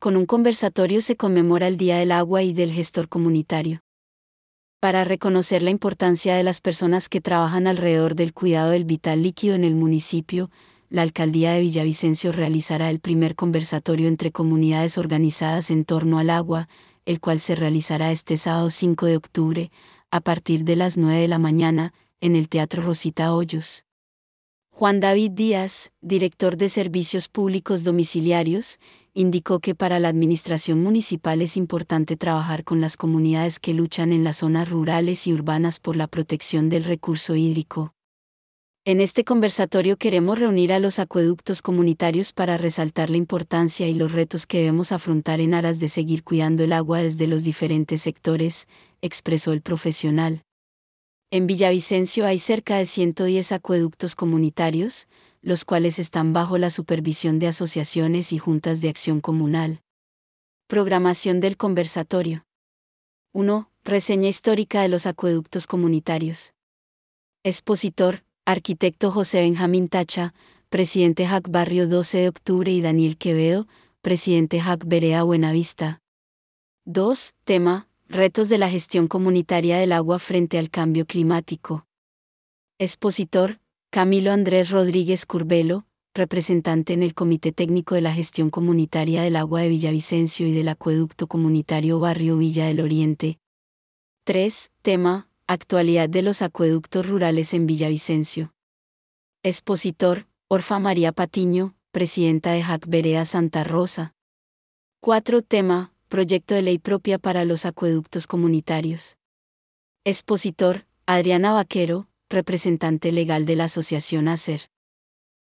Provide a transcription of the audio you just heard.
Con un conversatorio se conmemora el Día del Agua y del Gestor Comunitario. Para reconocer la importancia de las personas que trabajan alrededor del cuidado del vital líquido en el municipio, la Alcaldía de Villavicencio realizará el primer conversatorio entre comunidades organizadas en torno al agua, el cual se realizará este sábado 5 de octubre, a partir de las 9 de la mañana, en el Teatro Rosita Hoyos. Juan David Díaz, director de Servicios Públicos Domiciliarios, indicó que para la administración municipal es importante trabajar con las comunidades que luchan en las zonas rurales y urbanas por la protección del recurso hídrico. En este conversatorio queremos reunir a los acueductos comunitarios para resaltar la importancia y los retos que debemos afrontar en aras de seguir cuidando el agua desde los diferentes sectores, expresó el profesional. En Villavicencio hay cerca de 110 acueductos comunitarios, los cuales están bajo la supervisión de asociaciones y juntas de acción comunal. Programación del conversatorio. 1. Reseña histórica de los acueductos comunitarios. Expositor, arquitecto José Benjamín Tacha, presidente JAC Barrio 12 de Octubre y Daniel Quevedo, presidente JAC Vereda Buenavista. 2. Tema, retos de la gestión comunitaria del agua frente al cambio climático. Expositor, Camilo Andrés Rodríguez Curbelo, representante en el Comité Técnico de la Gestión Comunitaria del Agua de Villavicencio y del Acueducto Comunitario Barrio Villa del Oriente. 3. Tema, actualidad de los acueductos rurales en Villavicencio. Expositor, Orfa María Patiño, presidenta de JAC Vereda Santa Rosa. 4. Tema, proyecto de ley propia para los acueductos comunitarios. Expositor, Adriana Vaquero, representante legal de la Asociación ACER.